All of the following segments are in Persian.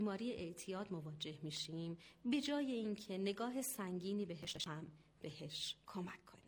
بیماری اعتیاد مواجه میشیم، به جای اینکه نگاه سنگینی بهش کمک کنیم.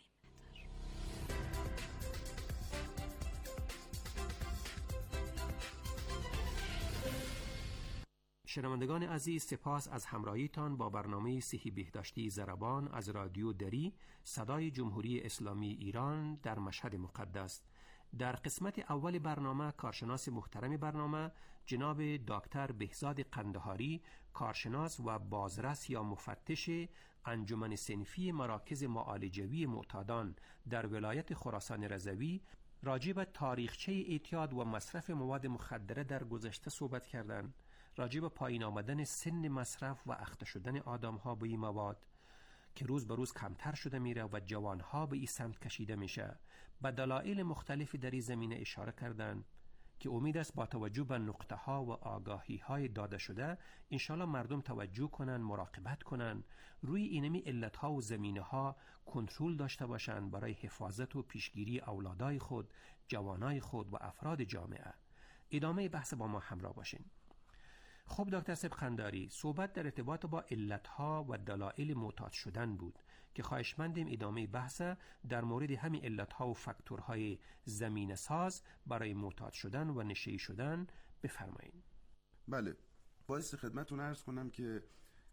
شنوندگان عزیز، سپاس از همراهیتان با برنامه صحی بهداشتی ضربان از رادیو دری، صدای جمهوری اسلامی ایران در مشهد مقدس. در قسمت اول برنامه کارشناس محترم برنامه جناب دکتر بهزاد قندهاری، کارشناس و بازرس یا مفتش انجمن صنفی مراکز معالجوی معتادان در ولایت خراسان رضوی، راجع به تاریخچه اعتیاد و مصرف مواد مخدره در گذشته صحبت کردند. راجع به پایین آمدن سن مصرف و اخته شدن آدم‌ها به این مواد که روز به روز کمتر شده میره و جوانها به این سمت کشیده میشه، به دلایل مختلفی در این زمینه اشاره کردن که امید است با توجه به نقطه ها و آگاهی های داده شده انشالله مردم توجه کنن، مراقبت کنن، روی اینمی علت ها و زمینه ها کنترل داشته باشن برای حفاظت و پیشگیری اولادای خود، جوانای خود و افراد جامعه. ادامه بحث با ما همراه باشین. خب دکتر صاحب قندهاری، صحبت در ارتباط با علتها و دلایل معتاد شدن بود که خواهشمندیم ادامه بحث در مورد همین علتها و فاکتورهای زمینه ساز برای معتاد شدن و نشه‌ای شدن بفرمایید. بله، باعث خدمتتون عرض کنم که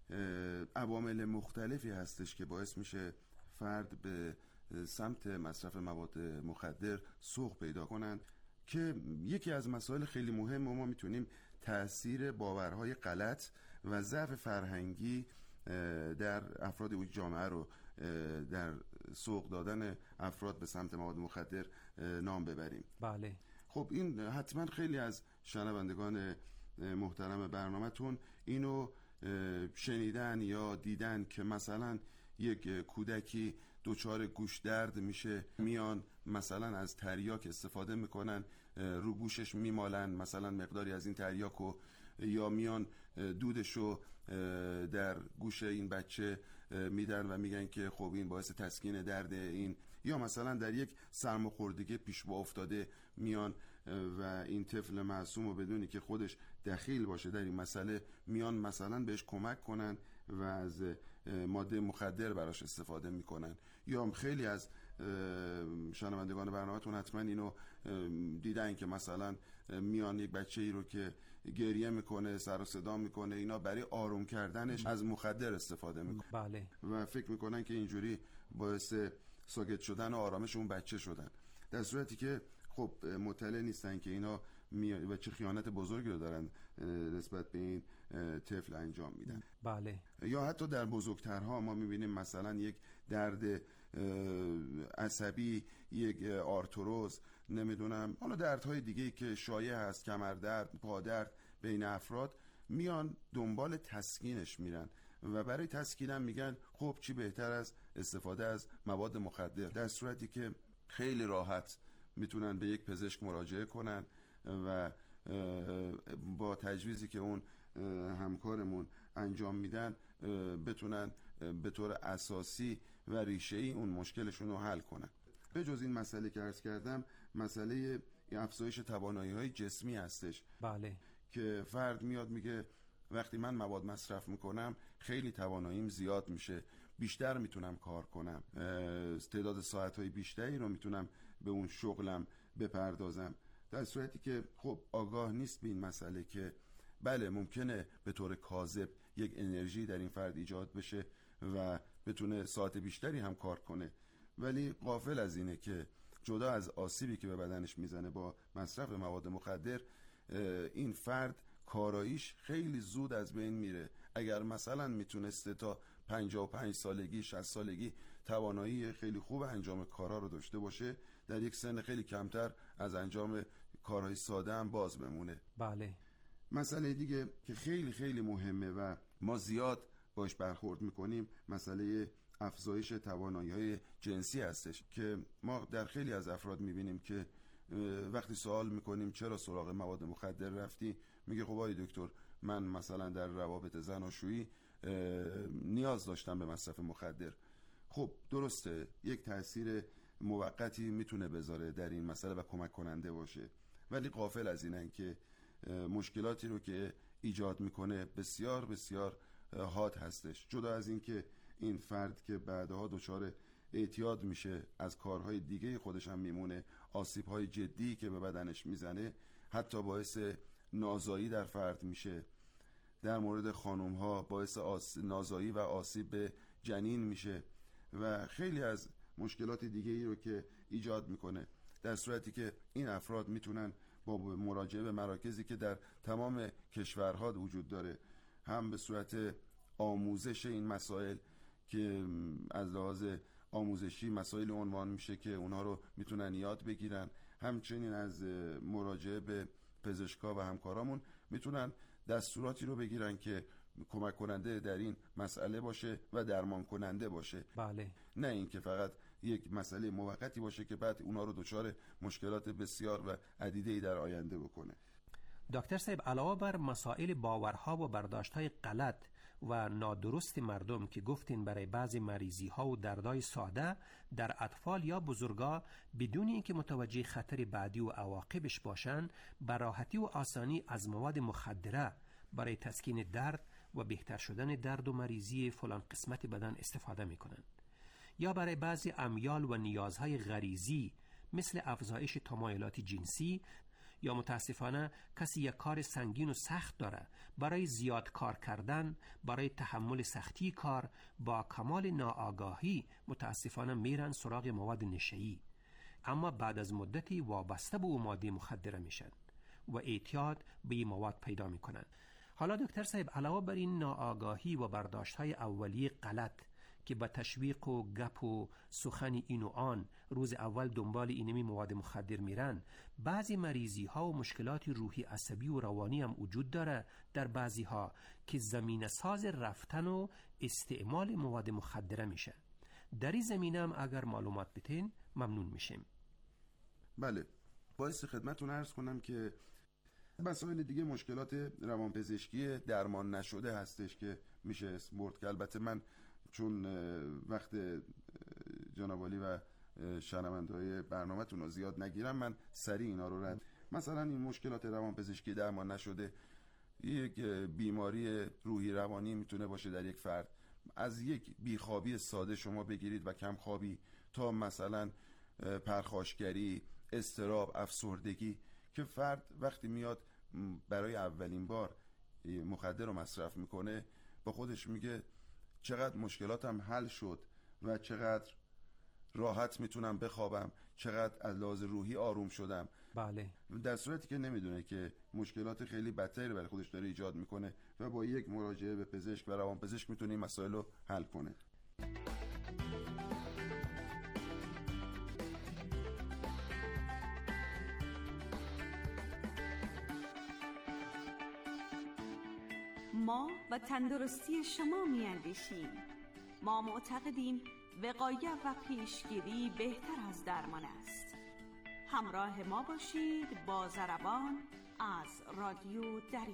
عوامل مختلفی هستش که باعث میشه فرد به سمت مصرف مواد مخدر سوق پیدا کنند که یکی از مسائل خیلی مهم ما میتونیم تأثیر باورهای غلط و ضعف فرهنگی در افراد اون جامعه رو در سوق دادن افراد به سمت مواد مخدر نام ببریم. بله. خب این حتما خیلی از شنوندگان محترم برنامه‌تون اینو شنیدن یا دیدن که مثلا یک کودکی دچار گوش درد میشه، میان مثلا از تریاک استفاده میکنن، رو گوشش میمالن مثلا مقداری از این تریاکو، یا میان دودشو در گوش این بچه میدن و میگن که خب این باعث تسکین درد این، یا مثلا در یک سرماخوردگی پیش با افتاده میان و این طفل معصوم و بدونی که خودش دخیل باشه در این مسئله میان مثلا بهش کمک کنن و از ماده مخدر براش استفاده میکنن. یا خیلی از شنوندگان برنامه‌تون حتما اینو دیدن که مثلا میان یک بچه ای رو که گریه میکنه، سر و صدا میکنه، اینا برای آروم کردنش از مخدر استفاده میکنن. بله. و فکر میکنن که اینجوری باعث ساکت شدن و آرامش اون بچه شدن، در صورتی که خب مطلع نیستن که اینا و چه خیانت بزرگی رو دارن نسبت به این طفل انجام میدن. بله. یا حتی در بزرگترها ما میبینیم مثلا یک درد عصبی، یک آرتروز، نمیدونم حالا دردهای دیگه‌ای که شایع هست، کمردرد، پادرد بین افراد، میان دنبال تسکینش میرن و برای تسکینم میگن خب چی بهتر از استفاده از مواد مخدر، در صورتی که خیلی راحت میتونن به یک پزشک مراجعه کنن و با تجویزی که اون همکارمون انجام میدن بتونن به طور اساسی و ریشه‌ای اون مشکلشون رو حل کنن. به جز این مسئله که عرض کردم، مسئله افزایش توانایی‌های جسمی هستش. بله. که فرد میاد میگه وقتی من مواد مصرف میکنم خیلی تواناییم زیاد میشه، بیشتر میتونم کار کنم، تعداد ساعتهای بیشتری رو میتونم به اون شغلم بپردازم، در صورتی که خب آگاه نیست به این مسئله که بله ممکنه به طور کاذب یک انرژی در این فرد ایجاد بشه و بتونه ساعت بیشتری هم کار کنه، ولی غافل از اینه که جدا از آسیبی که به بدنش میزنه با مصرف مواد مخدر، این فرد کاراییش خیلی زود از بین میره. اگر مثلا میتونسته تا 55 سالگی 60 سالگی توانایی خیلی خوب انجام کارها رو داشته باشه، در یک سن خیلی کمتر از انجام کارهای ساده هم باز بمونه. بله. مسئله دیگه که خیلی خیلی مهمه و ما زیاد باش برخورد میکنیم، مسئله افزایش توانایی‌های جنسی هستش که ما در خیلی از افراد میبینیم که وقتی سوال میکنیم چرا سراغ مواد مخدر رفتی، میگه خب آقای دکتر من مثلا در روابط زناشویی نیاز داشتم به مصرف مخدر. خب درسته یک تأثیر موقتی میتونه بذاره در این مسئله و کمک کننده باشه، ولی غافل از اینن که مشکلاتی رو که ایجاد میکنه بسیار بسیار حاد هستش. جدا از این که این فرد که بعدها دچار اعتیاد میشه، از کارهای دیگه خودش هم میمونه، آسیب‌های جدی که به بدنش میزنه، حتی باعث نازایی در فرد میشه. در مورد خانم‌ها باعث نازایی و آسیب به جنین میشه و خیلی از مشکلات دیگه ای رو که ایجاد میکنه. در صورتی که این افراد میتونن با مراجعه به مراکزی که در تمام کشورها وجود داره، هم به صورت آموزش این مسائل که از لحاظ آموزشی مسائل عنوان میشه که اونها رو میتونن یاد بگیرن، همچنین از مراجعه به پزشکا و همکارامون میتونن دستوراتی رو بگیرن که کمک کننده در این مسئله باشه و درمان کننده باشه. بله. نه اینکه فقط یک مسئله موقتی باشه که بعد اونا رو دچار مشکلات بسیار و عدیده‌ای در آینده بکنه. دکتر صاحب، علاوه بر مسائل باورها و برداشت‌های غلط و نادرست مردم که گفتین برای بعضی مریضی‌ها و دردهای ساده در اطفال یا بزرگا بدون اینکه متوجه خطر بعدی و عواقبش باشن، به راحتی و آسانی از مواد مخدره برای تسکین درد و بهتر شدن درد و مریضی فلان قسمت بدن استفاده می‌کنند. یا برای بعضی امیال و نیازهای غریزی مثل افزایش تمایلات جنسی، یا متاسفانه کسی یک کار سنگین و سخت داره، برای زیاد کار کردن، برای تحمل سختی کار، با کمال ناآگاهی متاسفانه میرن سراغ مواد نشه‌ای، اما بعد از مدتی وابسته به ماده مخدره میشن و اعتیاد به این مواد پیدا میکنن. حالا دکتر صاحب، علاوه بر این ناآگاهی و برداشت‌های اولیه غلط که با تشویق و گپ و سخن این و آن روز اول دنبال اینمی مواد مخدر میرن، بعضی مریضی ها و مشکلات روحی عصبی و روانی هم وجود داره در بعضی ها که زمینه ساز رفتن و استعمال مواد مخدره میشه. در این زمینه هم اگر معلومات بتین ممنون میشیم. بله، باعث خدمتتون عرض کنم که مسائل دیگه مشکلات روانپزشکی درمان نشده هستش که میشه اسم برد، که البته من چون وقت جناب عالی و شنونده‌های برنامه‌تون رو زیاد نگیرم، من سریع اینا رو رد. مثلا این مشکلات روانپزشکی درمان نشده، یک بیماری روحی روانی میتونه باشه در یک فرد، از یک بیخوابی ساده شما بگیرید و کم خوابی تا مثلا پرخاشگری، اضطراب، افسردگی، که فرد وقتی میاد برای اولین بار مخدر رو مصرف میکنه با خودش میگه چقدر مشکلاتم حل شد و چقدر راحت میتونم بخوابم، چقدر از لحاظ روحی آروم شدم. بله. در صورتی که نمیدونه که مشکلات خیلی بدتری برای خودش داره ایجاد میکنه و با یک مراجعه به پزشک و روانپزشک میتونه این مسائل رو حل کنه. ما و تندرستی شما می‌اندیشیم. ما معتقدیم وقایت و پیشگیری بهتر از درمان است. همراه ما باشید با ضربان از رادیو دری.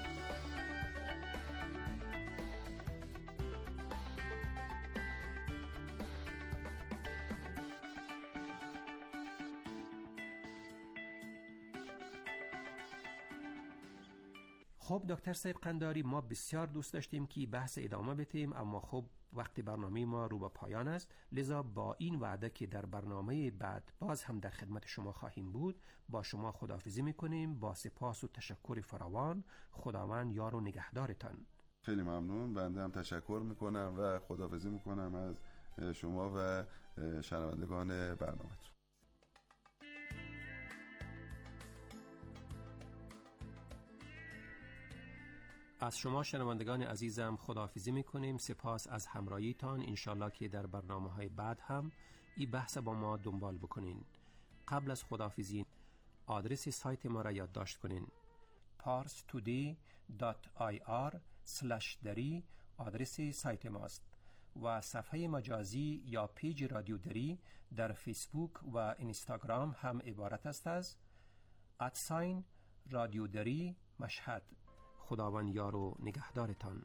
خب دکتر صاحب قنداری، ما بسیار دوست داشتیم که بحث ادامه بدیم، اما خب وقت برنامه ما رو به پایان است، لذا با این وعده که در برنامه بعد باز هم در خدمت شما خواهیم بود، با شما خداحافظی میکنیم. با سپاس و تشکر فراوان. خداوند یار و نگهدارتان. خیلی ممنون. بنده هم تشکر میکنم و خداحافظی میکنم از شما و شنوندگان برنامه‌تون. از شما شنوندگان عزیزم خداحافظی میکنیم. سپاس از همراهیتان. انشالله که در برنامه‌های بعد هم این بحث با ما دنبال بکنین. قبل از خداحافظی آدرس سایت ما را یادداشت کنین: parstoday.ir/dari آدرس سایت ماست و صفحه مجازی یا پیج رادیو دری در فیسبوک و اینستاگرام هم عبارت است از رادیو دری مشهد. خداوند یار و نگهدارتان.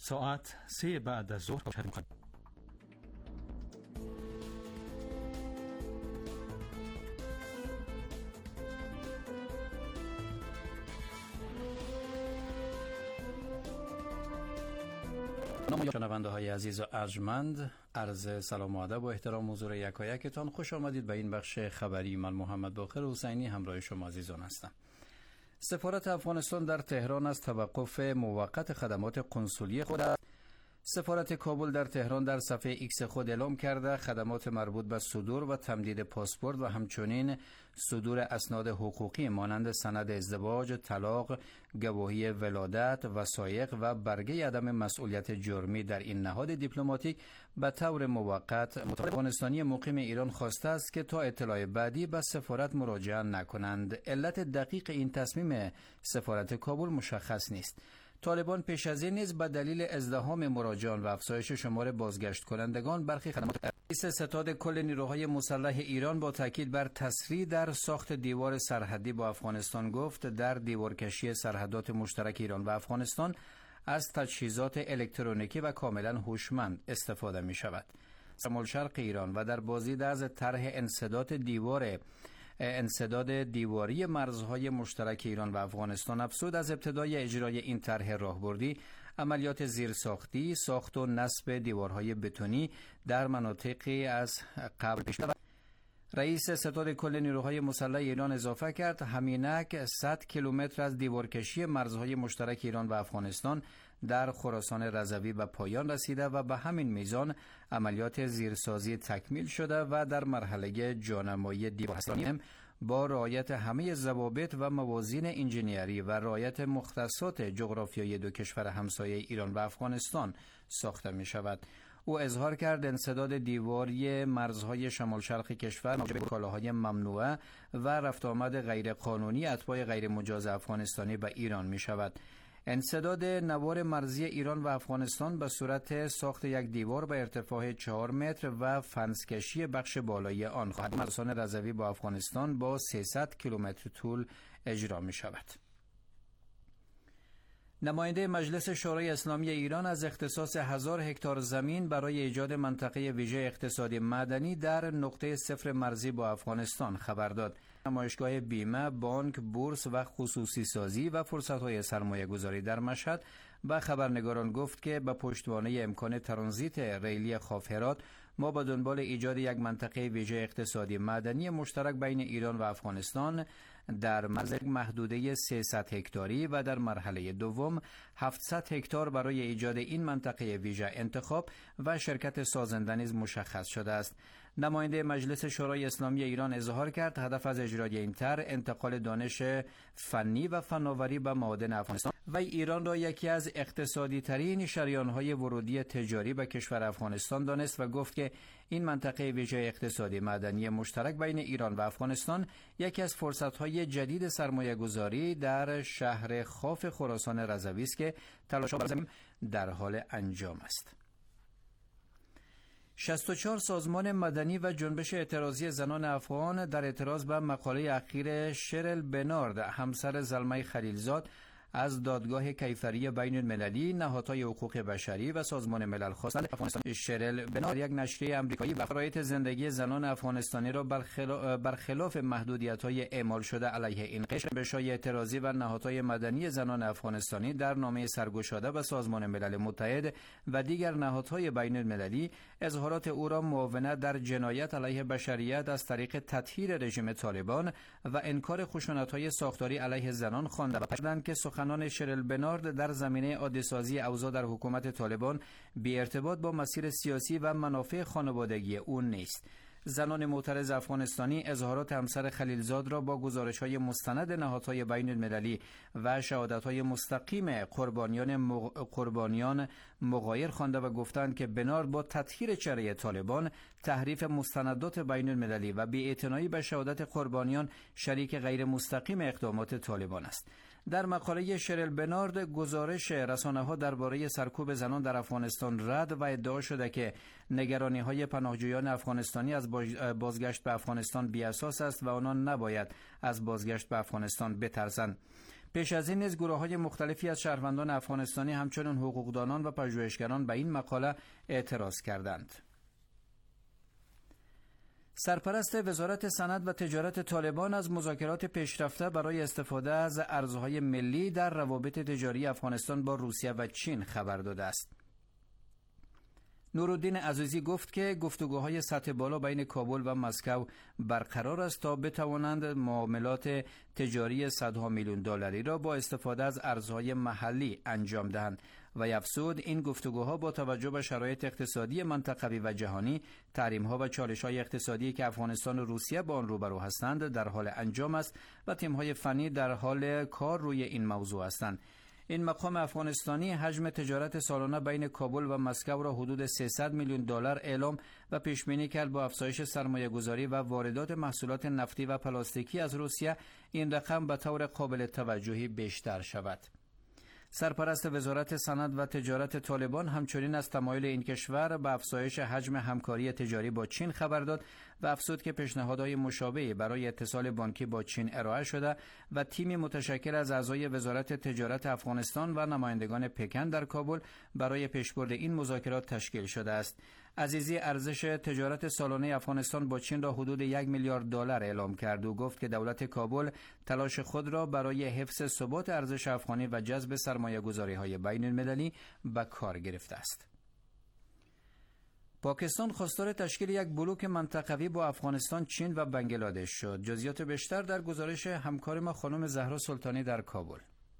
ساعت 3 بعد از ظهر شنونده های عزیز و ارجمند، عرض سلام و ادب و احترام حضور یکایکتان. خوش آمدید به این بخش خبری. من محمد باقر حسینی همراه شما عزیزان هستم. سفارت افغانستان در تهران از توقف موقت خدمات قنسولی خود سفارت کابل در تهران در صفحه ایکس خود اعلام کرده خدمات مربوط به صدور و تمدید پاسپورت و همچنین صدور اسناد حقوقی مانند سند ازدواج، طلاق، گواهی ولادت، وثایق و برگه عدم مسئولیت جرمی در این نهاد دیپلماتیک به طور موقت افغانستانی مقیم ایران خواسته است که تا اطلاع بعدی به سفارت مراجعه نکنند. علت دقیق این تصمیم سفارت کابل مشخص نیست. طالبان پیش از این نیز به دلیل ازدحام مراجعان و افزایش شمار بازگشت کنندگان برخی خدمات رئیس ستاد کل نیروهای مسلح ایران با تاکید بر تسریع در ساخت دیوار سرحدی با افغانستان گفت در دیوارکشی سرحدات مشترک ایران و افغانستان از تجهیزات الکترونیکی و کاملا هوشمند استفاده می شود. شمال شرق ایران و در بازدید از طرح انسداد دیواری مرزهای مشترک ایران و افغانستان افزود از ابتدای اجرای این طرح راهبردی عملیات زیرساختی، ساخت و نصب دیوارهای بتونی در مناطقی از قبل پیش رفت. رئیس ستاد کل نیروهای مسلح ایران اضافه کرد همینک 100 کیلومتر از دیوارکشی مرزهای مشترک ایران و افغانستان در خراسان رضوی به پایان رسیده و به همین میزان عملیات زیرسازی تکمیل شده و در مرحله جانمایی دیوار هستیم با رعایت همه ضوابط و موازین انجینیری و رعایت مختصات جغرافیایی دو کشور همسایه ایران و افغانستان ساخته می شود. او اظهار کرد انسداد دیواری مرزهای شمال شرق کشور موجب کالاهای ممنوعه و رفت آمد غیر قانونی اتباع غیر مجاز افغانستانی به ایران می شود. انسداد نوار مرزی ایران و افغانستان به صورت ساخت یک دیوار به ارتفاع 4 متر و فنسکشی بخش بالایی آن خواهد خراسان رضوی با افغانستان با 300 کیلومتر طول اجرا می شود. نماینده مجلس شورای اسلامی ایران از اختصاص 1000 هکتار زمین برای ایجاد منطقه ویژه اقتصادی معدنی در نقطه صفر مرزی با افغانستان خبر داد. نمایشگاه بیمه، بانک، بورس و خصوصی سازی و فرصت‌های سرمایه‌گذاری در مشهد به خبرنگاران گفت که به پشتوانه امکان ترانزیت ریلی خاف-هرات ما به دنبال ایجاد یک منطقه ویژه اقتصادی معدنی مشترک بین ایران و افغانستان در مرز محدوده 300 هکتاری و در مرحله دوم 700 هکتار برای ایجاد این منطقه ویژه انتخاب و شرکت سازنده نیز مشخص شده است. نماینده مجلس شورای اسلامی ایران اظهار کرد هدف از اجرای این طرح انتقال دانش فنی و فناوری به معادن افغانستان و ایران را یکی از اقتصادی ترین شریان‌های ورودی تجاری به کشور افغانستان دانست و گفت که این منطقه ویژه اقتصادی معدنی مشترک بین ایران و افغانستان یکی از فرصت‌های جدید سرمایه‌گذاری در شهر خاف خراسان رضوی است که تلاش‌ها در حال انجام است. 64 سازمان مدنی و جنبش اعتراضی زنان افغان در اعتراض به مقاله اخیر شرل بنارد همسر زلمه خلیلزاد از دادگاه کیفری بین المللی، نهادهای حقوق بشری و سازمان ملل خواستند افغانستان. شرل بنارد یک نشریه آمریکایی و شرایط زندگی زنان افغانستانی را برخلاف محدودیت‌های اعمال شده علیه این قشر جنبش‌های اعتراضی و نهادهای مدنی زنان افغانستانی در نامه سرگشاده به سازمان ملل متحد و دیگر نهادهای بین المللی اظهارات او را معاونت در جنایت علیه بشریت از طریق تطهیر رژیم طالبان و انکار خشونت‌های ساختاری علیه زنان خوانده و پندند که سخنان شرل بنارد در زمینه عادی‌سازی اوضاع در حکومت طالبان بی ارتباط با مسیر سیاسی و منافع خانوادگی او نیست. زنان معترض افغانستانی اظهارات همسر خلیلزاد را با گزارش‌های مستند نهادهای بین المللی و شهادت‌های مستقیم قربانیان مغایر خوانده و گفتند که بنارد با تطهیر چهره طالبان، تحریف مستندات بین المللی و بی‌اعتنایی به شهادت قربانیان شریک غیر مستقیم اقدامات طالبان است. در مقاله شرل بنارد گزارش رسانه‌ها درباره سرکوب زنان در افغانستان رد و ادعا شده که نگرانی‌های پناهجویان افغانستانی از بازگشت به افغانستان بی‌اساس است و آنان نباید از بازگشت به افغانستان بترسند. پیش از این نیز گروه‌های مختلفی از شهروندان افغانستانی همچنین حقوقدانان و پژوهشگران به این مقاله اعتراض کردند. سرپرست وزارت صنعت و تجارت طالبان از مذاکرات پیشرفته برای استفاده از ارزهای ملی در روابط تجاری افغانستان با روسیه و چین خبر داده است. نورالدین عزیزی گفت که گفتگوهای سطح بالا بین کابل و مسکو برقرار است تا بتوانند معاملات تجاری صدها میلیون دلاری را با استفاده از ارزهای محلی انجام دهند و افزود این گفتگوها با توجه به شرایط اقتصادی منطقوی و جهانی، تحریم‌ها و چالش‌های اقتصادی که افغانستان و روسیه با آن روبرو هستند در حال انجام است و تیم‌های فنی در حال کار روی این موضوع هستند. این مقام افغانستانی حجم تجارت سالانه بین کابل و مسکو را حدود 300 میلیون دلار اعلام و پیش بینی کرد با افزایش سرمایه‌گذاری و واردات محصولات نفتی و پلاستیکی از روسیه این رقم به طور قابل توجهی بیشتر شود. سرپرست وزارت صنعت و تجارت طالبان همچنین از تمایل این کشور به افزایش حجم همکاری تجاری با چین خبر داد و افزود که پیشنهادهای مشابهی برای اتصال بانکی با چین ارائه شده و تیمی متشکل از اعضای وزارت تجارت افغانستان و نمایندگان پکن در کابل برای پیشبرد این مذاکرات تشکیل شده است. عزیزی ارزش تجارت سالانه افغانستان با چین را حدود 1 میلیارد دلار اعلام کرد و گفت که دولت کابل تلاش خود را برای حفظ ثبات ارزش افغانی و جذب سرمایه‌گذاری‌های بین‌المللی به کار گرفته است. پاکستان خواستار تشکیل یک بلوک منطقوی با افغانستان، چین و بنگلادش شد. جزئیات بیشتر در گزارش همکار ما خانم زهرا سلطانی در کابل.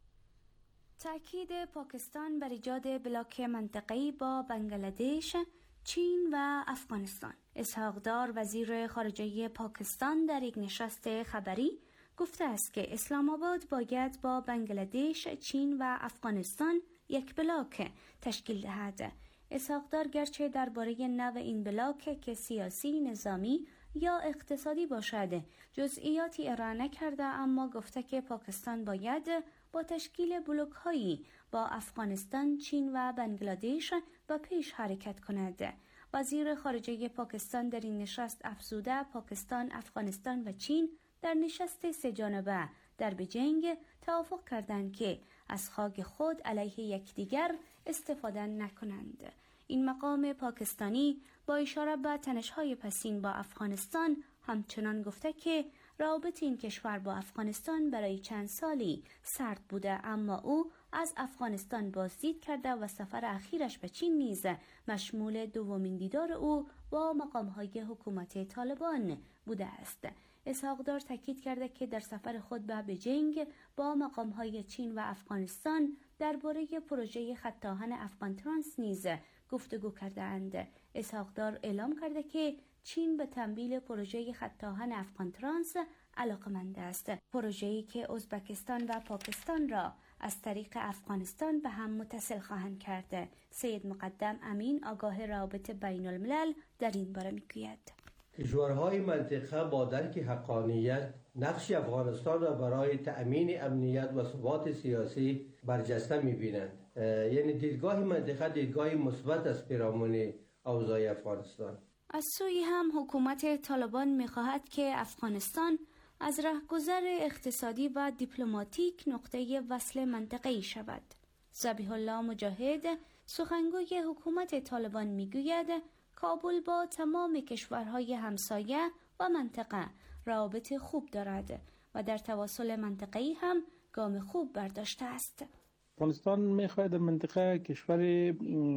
تأکید پاکستان بر ایجاد بلاک منطقه‌ای با بنگلادش، چین و افغانستان. اسحاق دار وزیر خارجه پاکستان در یک نشست خبری گفته است که اسلام آباد باید با بنگلادش، چین و افغانستان یک بلاک تشکیل دهد. اسحاق دار گرچه درباره نوع این بلاک که سیاسی، نظامی یا اقتصادی باشد جزئیاتی ارائه نکرده، اما گفته که پاکستان باید با تشکیل بلوک‌هایی با افغانستان، چین و بنگلادش به پیش حرکت کند. وزیر خارجه پاکستان در این نشست افزوده پاکستان، افغانستان و چین در نشست سه‌جانبه در بیجینگ توافق کردند که از خاک خود علیه یکدیگر استفاده نکنند. این مقام پاکستانی با اشاره به تنش‌های پسین با افغانستان همچنان گفته که روابط این کشور با افغانستان برای چند سالی سرد بوده، اما او از افغانستان بازدید کرده و سفر اخیرش به چین نیز مشمول دومین دیدار او با مقام‌های حکومت طالبان بوده است. اسحاق دار تاکید کرده که در سفر خود به بیجینگ با مقام‌های چین و افغانستان درباره پروژه خط آهن افغان ترانس نیز گفتگو کردند. اسحاق دار اعلام کرده که چین به تمویل پروژه خط آهن افغان ترانس علاقه‌مند است، پروژه‌ای که ازبکستان و پاکستان را از طریق افغانستان به هم متصل خواهند کرد. سید مقدم امین آگاه روابط بین الملل در این باره میگوید: کشورهای منطقه با درک حقانیت نقش افغانستان را برای تأمین امنیت و ثبات سیاسی برجسته می‌بینند. یعنی دیدگاه منطقه دیدگاه مثبت است پیرامون اوضاع افغانستان. از سوی هم حکومت طالبان می‌خواهد که افغانستان از رهگذر اقتصادی و دیپلماتیک نقطه وصل منطقه‌ای شود. ذبیح الله مجاهد سخنگوی حکومت طالبان میگوید کابل با تمام کشورهای همسایه و منطقه روابط خوب دارد و در تواصل منطقه‌ای هم گام خوب برداشته است. افغانستان میخواهد در منطقه کشور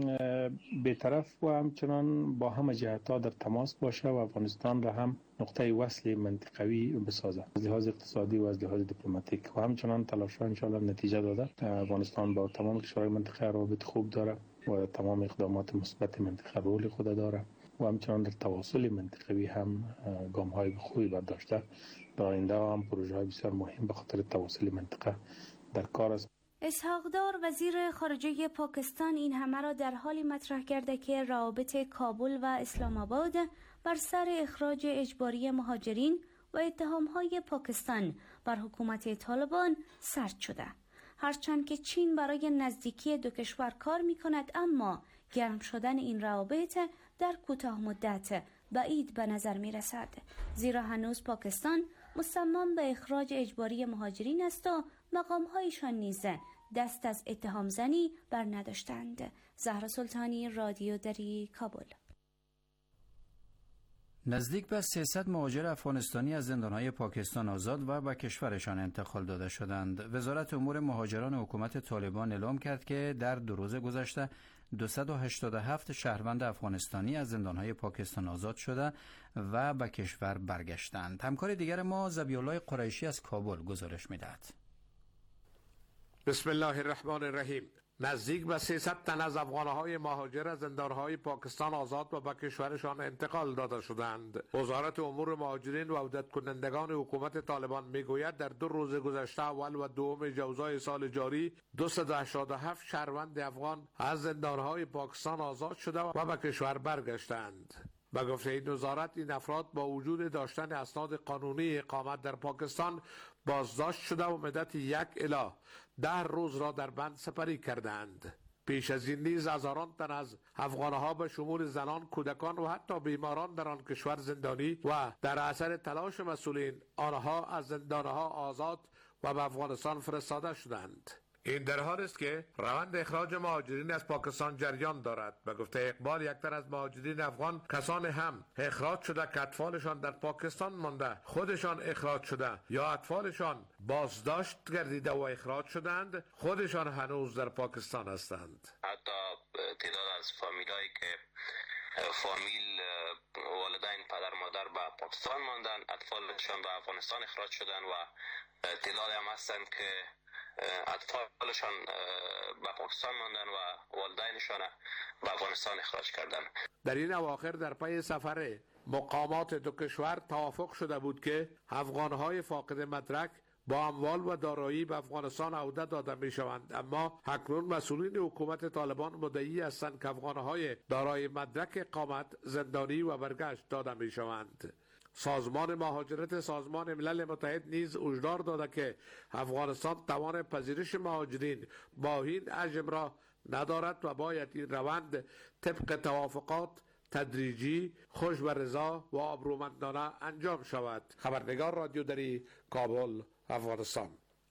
بی‌طرف و همچنان با همه جهت‌ها در تماس باشه و افغانستان را هم نقطه وصل منطقوی بسازد از لحاظ اقتصادی و از لحاظ دیپلماتیک و همچنان تلاش‌ها ان شاءالله نتیجه داده. افغانستان با تمام کشورهای منطقه روابط خوب داره و تمام اقدامات مثبت منطقه رول خود داره و همچنان در تواصل منطقوی هم گام‌های خوبی برداشته. در آینده هم پروژه‌های بسیار مهم به خاطر تواصل منطقه در کار است. اسحاق دار وزیر خارجه پاکستان این همه را در حالی مطرح کرده که روابط کابل و اسلام آباد بر سر اخراج اجباری مهاجرین و اتهام‌های پاکستان بر حکومت طالبان سرد شده. هرچند که چین برای نزدیکی دو کشور کار می‌کند، اما گرم شدن این روابط در کوتاه مدت بعید به نظر می‌رسد، زیرا هنوز پاکستان مصمم به اخراج اجباری مهاجرین است و مقام‌هایشان نیز دست از اتهام زنی بر نداشتند. زهرا سلطانی، رادیو دری، کابل. نزدیک به 300 مهاجر افغانستانی از زندانهای پاکستان آزاد و به کشورشان انتقال داده شدند. وزارت امور مهاجران حکومت طالبان اعلام کرد که در 2 روز گذشته 287 شهروند افغانستانی از زندانهای پاکستان آزاد شده و به کشور برگشتند. همکار دیگر ما ذبیح‌الله قریشی از کابل گزارش می‌دهد. بسم الله الرحمن الرحیم. نزدیک به 300 تن از افغانهای مهاجر از زندانهای پاکستان آزاد و به کشورشان انتقال داده شدند. وزارت امور مهاجرین و عودت کنندگان حکومت طالبان میگوید در 2 روز گذشته اول و دوم جوزای سال جاری 287 شهروند افغان از زندانهای پاکستان آزاد شده و به کشور برگشتند. به گفته این وزارت، این افراد با وجود داشتن اسناد قانونی اقامت در پاکستان بازداشت شده و مدت 1 الی 10 روز را در بند سپری کردند. پیش از این نیز هزاران تن از افغانها به شمول زنان، کودکان و حتی بیماران در آن کشور زندانی و در اثر تلاش مسئولین آنها از زندانها آزاد و به افغانستان فرستاده شدند. این در حال است که روند اخراج مهاجرین از پاکستان جریان دارد. به گفته اقبال، یک تن از مهاجرین افغان کسانی هم اخراج شده که اطفالشان در پاکستان مانده، خودشان اخراج شده یا اطفالشان بازداشت گردیده و اخراج شدند، خودشان هنوز در پاکستان هستند. حتی تعداد از فامیلایی که فامیل والدین پدر مادر به پاکستان ماندن، اطفالشان به افغانستان اخراج شدن و تعداد هم هستند که اطفالشان به پاکستان ماندن و والدینشان به افغانستان اخراج کردن. در این اواخر در پی سفر مقامات 2 کشور توافق شده بود که افغانهای فاقد مدرک با اموال و دارایی به افغانستان عوده داده می شوند، اما اکنون مسئولین حکومت طالبان مدعی هستند که افغانهای دارای مدرک اقامت زندانی و برگشت داده می شوند. سازمان مهاجرت سازمان ملل متحد نیز هشدار داده که افغانستان توان پذیرش مهاجرین با این حجم را ندارد و باید این روند طبق توافقات تدریجی، خوش و رضا و آبرومندانه انجام شود. خبرنگار رادیو دری، کابل، افغانستان.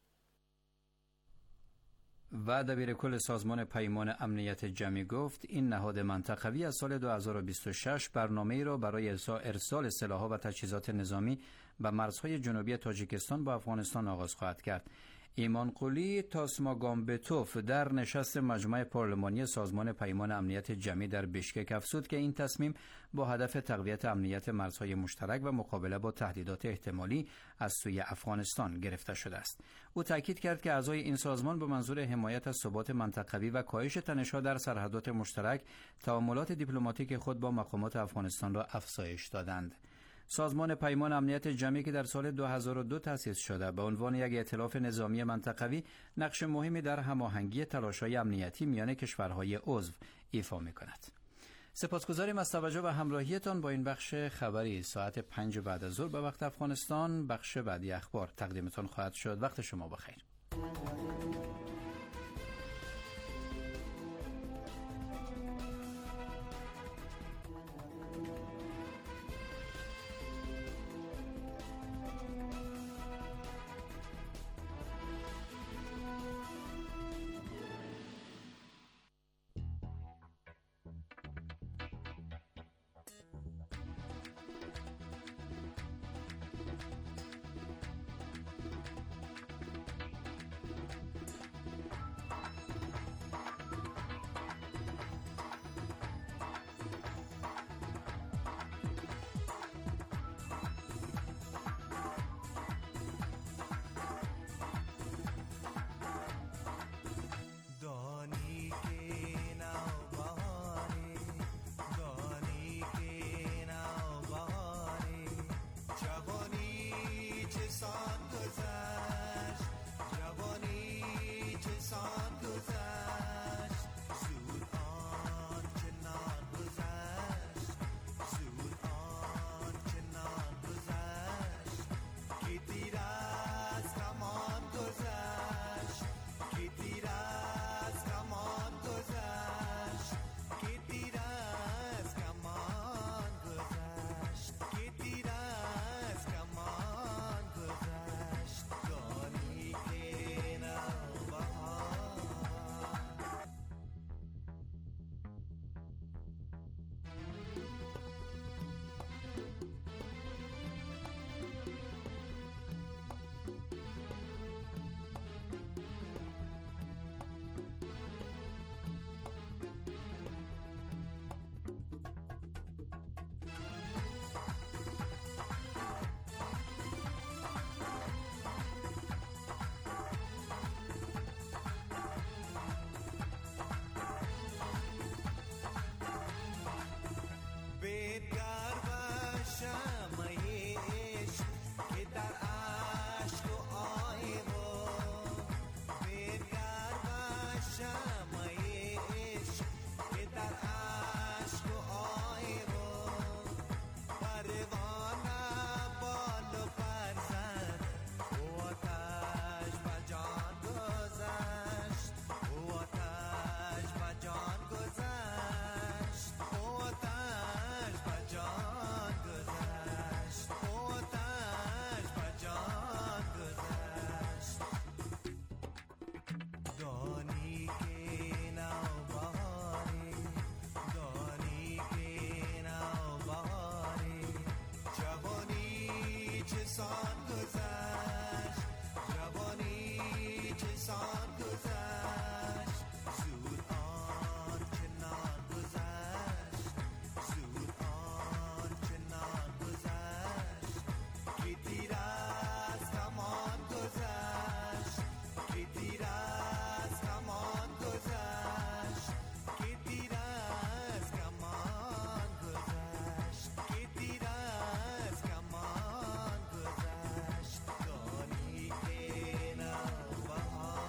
و دبیر کل سازمان پیمان امنیت جمعی گفت این نهاد منطقوی از سال 2026 برنامه‌ای را برای ارسال سلاح‌ها و تجهیزات نظامی به مرزهای جنوبی تاجیکستان با افغانستان آغاز خواهد کرد. ایمان قلی تاسماگامبتوف در نشست مجمع پارلمانی سازمان پیمان امنیت جمعی در بشکک افزود که این تصمیم با هدف تقویت امنیت مرزهای مشترک و مقابله با تهدیدات احتمالی از سوی افغانستان گرفته شده است. او تاکید کرد که اعضای این سازمان به منظور حمایت از ثبات منطقوی و کاهش تنش‌ها در سرحدات مشترک تعاملات دیپلماتیک خود با مقامات افغانستان را افزایش دادند. سازمان پیمان امنیت جمعی که در سال 2002 تأسیس شده به عنوان یک ائتلاف نظامی منطقوی نقش مهمی در هماهنگی تلاش‌های امنیتی میان کشورهای عضو ایفا می‌کند. سپاسگزاریم از توجه و همراهیتان با این بخش خبری ساعت 5 بعد از ظهر به وقت افغانستان. بخش بعدی اخبار تقدیمتان خواهد شد. وقت شما بخیر. چسان گذشت، جوانی چسان گذشت، زود آن چنان گذشت، زود آن چنان گذشت که دیر از کمان گذشت، که دیر از کمان گذشت، که دیر از کمان گذشت، که دیر از کمان گذشت. دانی که نوبهار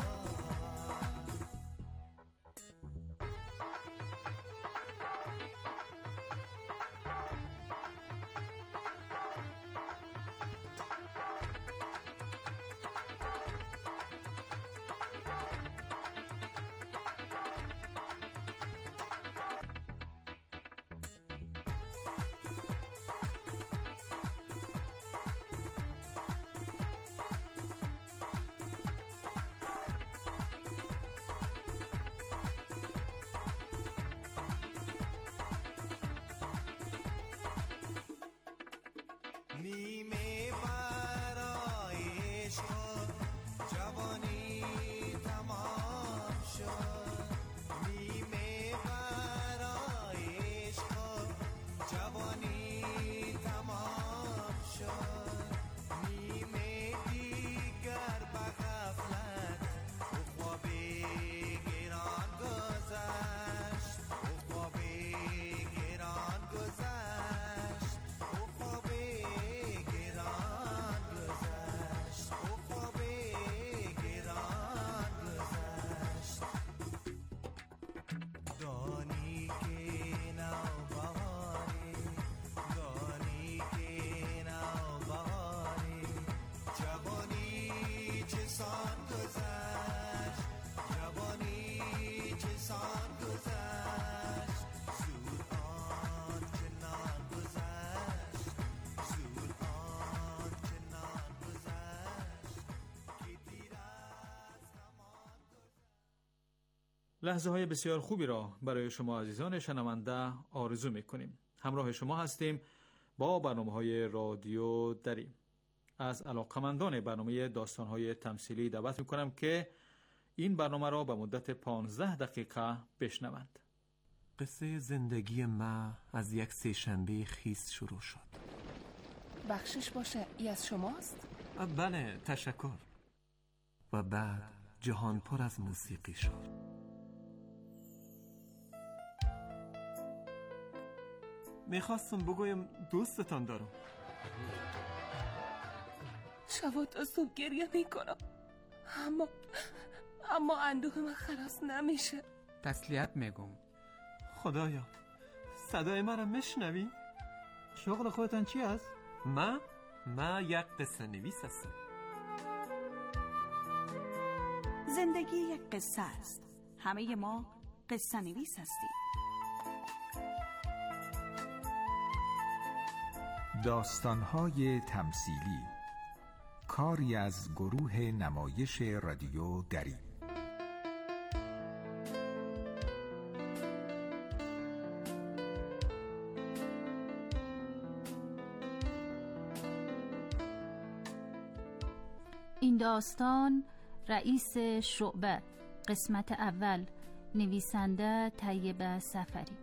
نیمه برای عشق جوانی تمام شد، نیمه برای عشق جوانی تمام شد، نیمه دیگر به غفلت و خواب گران گذشت، و خواب گران گذشت، و خواب گران گذشت، و خواب گران گذشت. دانی که نوبهاری، دانی که نوبهاری، جوانی چسان گذشت، جوانی چسان گذشت، زود آن چنان گذشت، زود آن چنان گذشت که دیر از کمان گذشت. لحظه های بسیار خوبی را برای شما عزیزان شنونده آرزو می‌کنیم. همراه شما هستیم با برنامه‌های رادیو دری. از علاقمندان برنامه داستان‌های تمثیلی دعوت می‌کنم که این برنامه را به مدت 15 دقیقه بشنوند. قصه زندگی ما از یک سه‌شنبه خیس شروع شد. بخشش باشه، ای از شماست؟ بله، تشکر. و بعد جهان پر از موسیقی شد. میخواستم بگویم دوستتان دارم. شبات از تو گریه میکنم، اما اندوه من خلاص نمیشه. تسلیت میگم. خدایا، صدای مرا میشنوی؟ شغل خودتان چی است؟ ما یک قصه نویس هستم. زندگی یک قصه است. همه ما قصه نویس هستیم. داستان‌های تمثیلی، کاری از گروه نمایش رادیو دری. این داستان رئیس شعبه، قسمت اول، نویسنده طیبه سفری.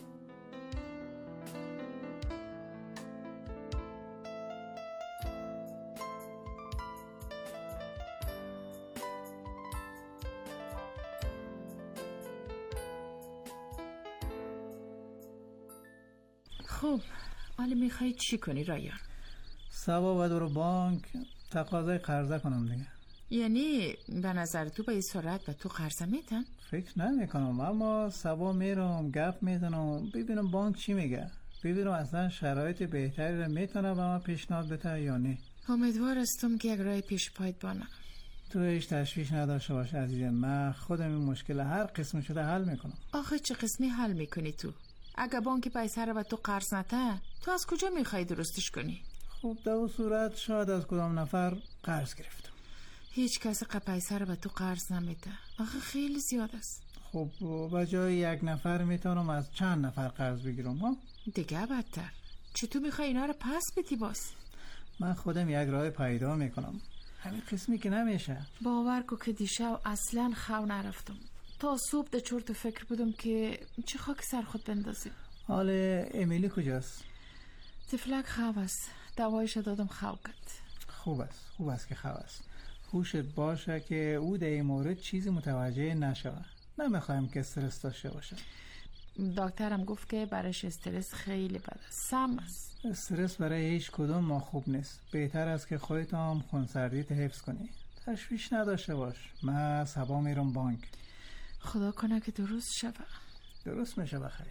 خب حالا میخوایی چی کنی رایان؟ سبا باید رو بانک تقاضای قرضه کنم دیگه. یعنی به نظر تو به این سرعت به تو قرضه میدن؟ فکر نمیکنم، اما سبا میرم گپ میزنم ببینم بانک چی میگه، ببینم اصلا شرایط بهتری رو میتونه به من پیشنهاد بده یا نه. امیدوار هستم که یک راه پیش پایت بانم. تو هیچ تشویش نداشته باش عزیزم، من خودم این مشکل هر قسم شده حل میکنم. آخه چه قسمی حل میکنی تو؟ اگه بانک پیسه رو به تو قرض نده، تو از کجا میخوای درستش کنی؟ خب در اون صورت شاید از کدام نفر قرض گرفتم. هیچ کس پیسه رو به تو قرض نمیده، آخه خیلی زیاد است. خب به جای یک نفر میتونم از چند نفر قرض بگیرم ها؟ دیگه بدتر. چطور میخوای اینا رو پس بدی باز؟ من خودم یک راه پیدا میکنم. همین قسمی که نمیشه. باور کو که دیشب اصلا خو نرفتم. تا صبح در چرت و فکر بودم که چه خاک سر خود بندازیم. حال امیلی کجاست؟ تفلک خو است. دوایش دادم خو کرد. خوب است که خو است. خوشت باشه که او در این مورد چیزی متوجه نشود. نمیخوایم که استرس داشته باشه. دکترم گفت که برایش استرس خیلی بد است. سم است. استرس برای هیچ کدوم ما خوب نیست. بهتر است که خودت هم خونسردیت حفظ کنی. تشویش نداشته باش. من صبح میرم بانک. خدا کنه که درست شود. درست میشه بخیر.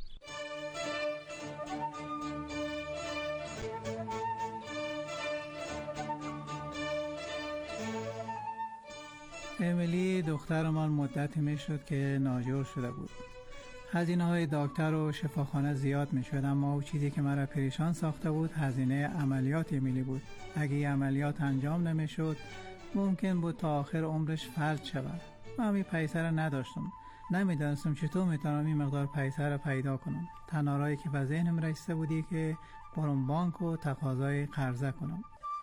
امیلی دخترمان مدتی میشد که ناجور شده بود. هزینه های دکتر و شفاخانه زیاد میشد، اما او چیزی که مرا پریشان ساخته بود هزینه عملیات امیلی بود. اگه این عملیات انجام نمیشد ممکن بود تا آخر عمرش فلج شود. من همین پیسه را نداشتم. نمیدانستم چطور میتونم این مقدار پیسه را پیدا کنم. تنها راهی که به ذهنم رسیده بودی که برم بانک و تقاضای قرضه کنم.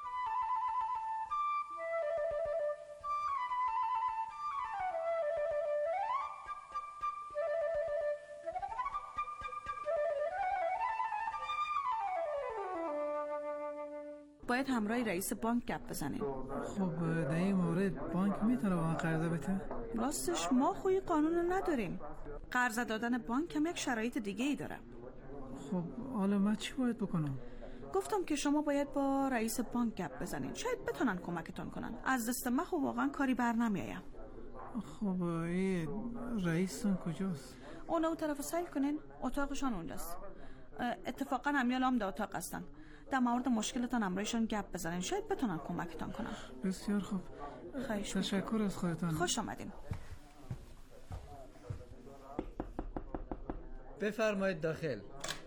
باید همراه رئیس بانک گپ بزنیم. خب در این مورد بانک میتونه با من قرضه بده؟ راستش ما خوی قانون نداریم. قرضه دادن بانک هم یک شرایط دیگه ای داره. خب حالا من چی باید بکنم؟ گفتم که شما باید با رئیس بانک گپ بزنین. شاید بتونن کمکتون کنن. از دست من خب واقعا کاری بر نمیایم. خب این رئیستون کجاست؟ اون طرف سیل کنین. اتاقشان اونجاست. اتفاقا امیال هم در اتاق هستن. در مورد مشکلتان امرایشان گپ بزنین. شاید بتونن کمکتان کنن. بسیار خوب. تشکر از خودتان. خوش آمدین. بفرمایید داخل.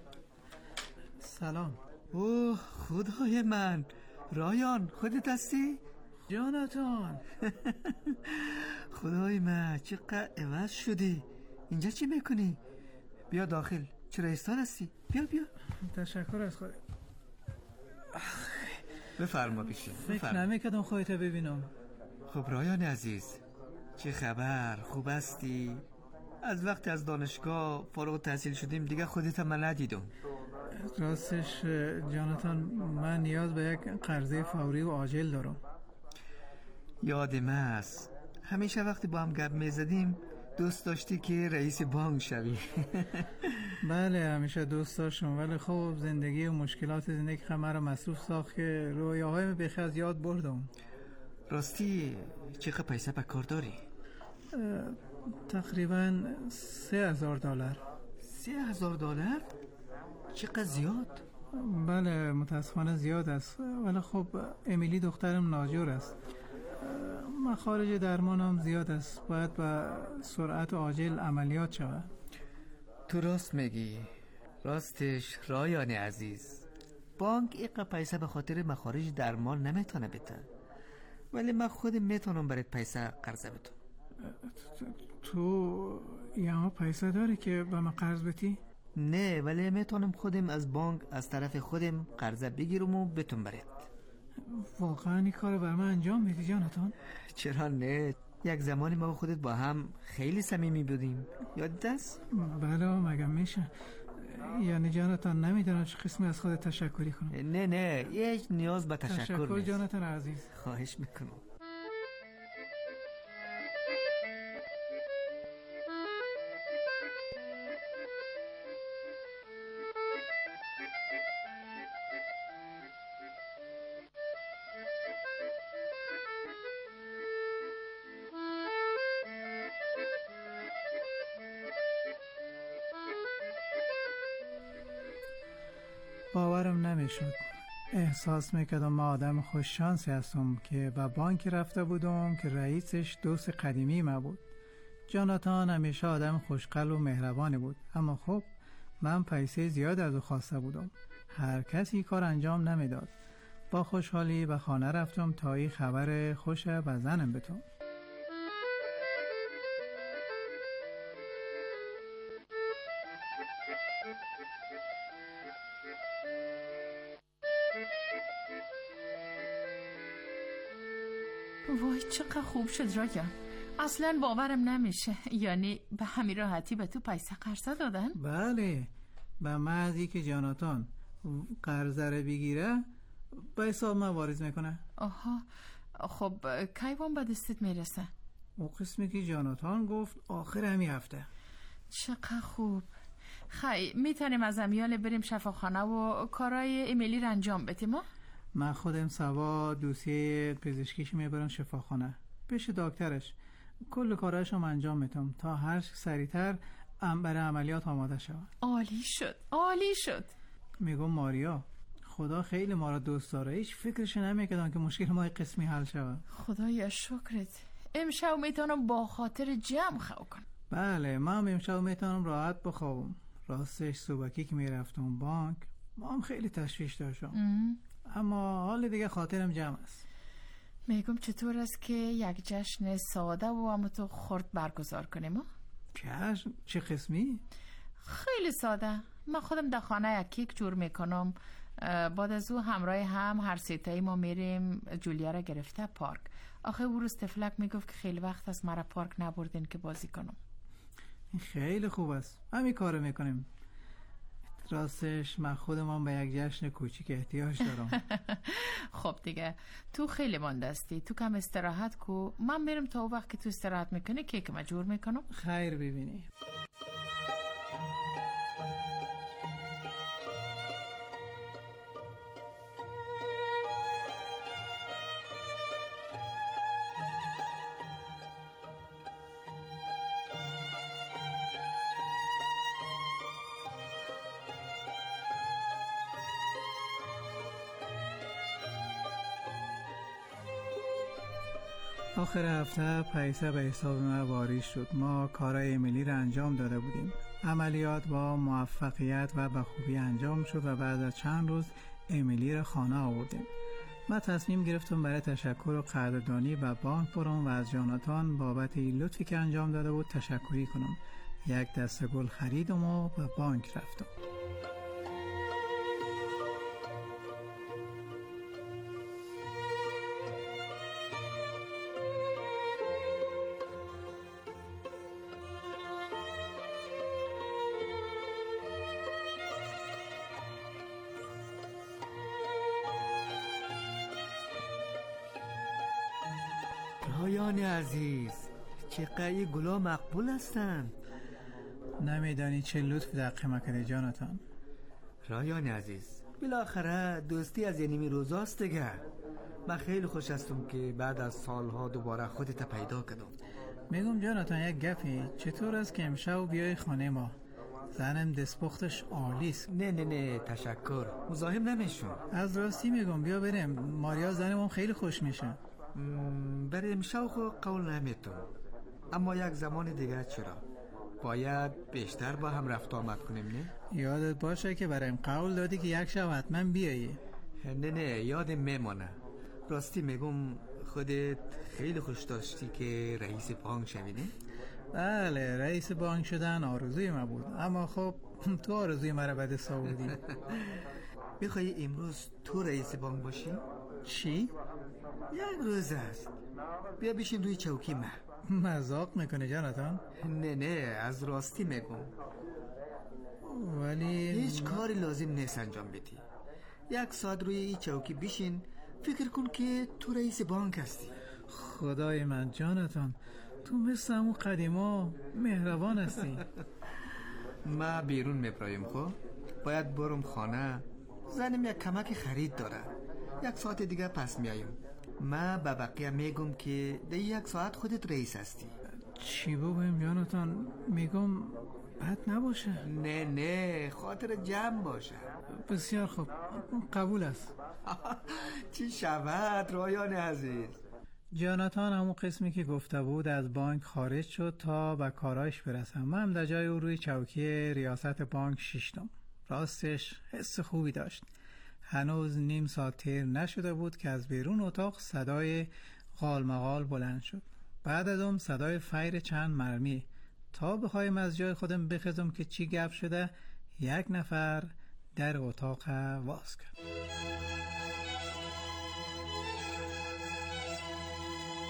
سلام. اوه خدای من، رایان خودت هستی؟ جاناتان. خدای من چقدر عوض شدی. اینجا چی میکنی؟ بیا داخل. چرا ایستاد هستی؟ بیا. تشکر از خودت. بفرما بشین. فکر نمیکردم خودت ببینم. خب رایان عزیز، چه خبر؟ خوب هستی؟ از وقت از دانشگاه فارغ تحصیل شدیم دیگه خودت من ندیدم. راستش جاناتان من نیاز به یک قرضه فوری و عاجل دارم. یادم است همیشه وقتی با هم گپ میزدیم دوست داشتی که رئیس بانک شوی. بله همیشه دوست داشتم، ولی خب زندگی و مشکلات زندگی مرا مصروف ساخت که رویاهایم بخی از یاد بردم. راستی چقدر پیسه به کار داری؟ تقریبا $3,000. $3,000؟ چقدر زیاد؟ بله متاسفانه زیاد است، ولی خب امیلی دخترم ناجور است. مخارج درمانم زیاد است، باید با سرعت عاجل عملیات شود. تو راست میگی. راستش رایان عزیز، بانک اینقدر پیسه به خاطر مخارج درمان نمیتونه بده، ولی من خودم میتونم برات پیسه قرضه بدم. تو یه پیسه داری که به من قرض بدی؟ نه، ولی میتونم خودم از بانک از طرف خودم قرضه بگیرم و بتون برات. واقعا این کار بر من انجام میدی جاناتان؟ چرا نه؟ یک زمانی ما خودت با هم خیلی صمیمی بودیم، یادت است؟ بله مگه میشه؟ یعنی جاناتان نمیدونم چه قسمی از خودت تشکری کنم. نه هیچ نیاز به تشکر نیست. جاناتان عزیز. خواهش میکنم. باورم نمیشد. احساس میکردم ما آدم خوش شانسی هستم که به بانک رفته بودم که رئیسش دوست قدیمی ما بود. جاناتان همیشه آدم خوشقلب و مهربانی بود، اما خب من پیسه زیاد از او خواسته بودم. هر کسی کار انجام نمیداد. با خوشحالی به خانه رفتم تا این خبر خوش به زنم بتم. وای چقدر خوب شد رایان. اصلا باورم نمیشه. یعنی به همین راحتی به تو پیسه قرض دادن؟ بله، به محضی که جاناتان قرض رو بگیره به حساب من واریز میکنه. آها، خب کیوان به دستت میرسه؟ اون قسمی که جاناتان گفت آخر همین هفته. چقدر خوب. خیلی میتونیم از امیال بریم شفاخانه و کارای امیلی رو انجام بدیم؟ من خودم سوا دوسیه پزشکیش میبرم شفاخانه پیش دکترش. کل کارایش هم انجام میتم تا هر سریعتر برای عملیات آماده شود. عالی شد، عالی شد. میگم ماریا، خدا خیلی ما را دوست داره، هیچ فکرش نمیکردم که مشکل ما قسمی حل شود. خدایا شکرت. امشب میتونم با خاطر جمع خواب کنم. بله، من امشب میتونم راحت بخوابم. راستش صبحکی که میرفتم بانک ما هم خیلی تشویش داشتم، اما حال دیگه خاطرم جمع است. میگم چطور است که یک جشن ساده و اما تو خرد برگزار کنیم؟ جشن؟ چه قسمی؟ خیلی ساده. من خودم در خانه یک کیک جور میکنم. بعد از او همراه هم هر سیتایی ما میریم جولیا را گرفته پارک. آخه او روز تفلک میگفت که خیلی وقت از مرا پارک نبردین که بازی کنم. خیلی خوب است، همین کارو میکنیم. راستش من خودم به یک جشن کوچیک احتیاج دارم. خب دیگه تو خیلی ماندستی، تو کم استراحت کو. من میرم تا وقت که تو استراحت میکنی کیک مجور میکنم. خیر ببینی. آخر هفته پیسه به حساب ما واریز شد. ما کارای امیلی را انجام داده بودیم. عملیات با موفقیت و به خوبی انجام شد و بعد از چند روز امیلی را خانه آوردیم. من تصمیم گرفتم برای تشکر و قدردانی به بانک برم و از جاناتان بابت این لطفی که انجام داده بود تشکری کنم. یک دسته گل خریدم و به بانک رفتم. رایان عزیز، چقدر گلا مقبول هستن. نمیدانی چه لطف در قیمت جانتان. رایان عزیز، بالاخره دوستی از یه نیمی روزاست دیگه. من خیلی خوش هستم که بعد از سالها دوباره خودت پیدا کردم. میگم جانتان یک گپی، چطور است که امشب بیای خانه ما؟ زنم دستپختش عالی است. نه تشکر، مزاحم نمیشم. از راستی میگم بیا بریم، ماریا زنم خیلی خوش میشه. برای امشب خو قول نمیتون، اما یک زمان دیگه چرا؟ باید بیشتر با هم رفت آمد کنیم نه؟ یادت باشه که برایم قول دادی که یک شب حتما بیایی. نه یادم میمانه. راستی میگم خودت خیلی خوش داشتی که رئیس بانک شوی نه؟ بله، رئیس بانک شدن آرزوی ما بود، اما خب تو آرزوی مرا به دست آوردی. میخوایی امروز تو رئیس بانک باشی؟ چی؟ یک روز است. بیا بشین روی چوکی من. مذاق میکنه جانتان؟ نه از راستی میگم. ولی هیچ کاری لازم نیست انجام بدی. یک ساعت روی این چوکی بشین، فکر کن که تو رئیس بانک هستی. خدای من جانتان، تو مثل همون قدیما مهربان هستی. ما بیرون میپرایم خب باید برم خانه. زنم یک کمک خرید داره. یک ساعت دیگه پس میایم. ما به بقیه میگم که در یک ساعت خودت رئیس هستی. چی بگویم جانتان؟ میگم بد نباشه. نه خاطر جمع باشه. بسیار خوب، قبول است. چی شود رایان عزیز؟ جانتان همون قسمی که گفته بود از بانک خارج شد تا به کارایش برسم. من هم در جای او روی چوکی ریاست بانک شیشتم. راستش حس خوبی داشت. هنوز نیم ساعت تیر نشده بود که از بیرون اتاق صدای غالمغال بلند شد. بعد از اون صدای فیر چند مرمی. تا بخوایم از جای خودم بخزم که چی گپ شده، یک نفر در اتاق واز کرد.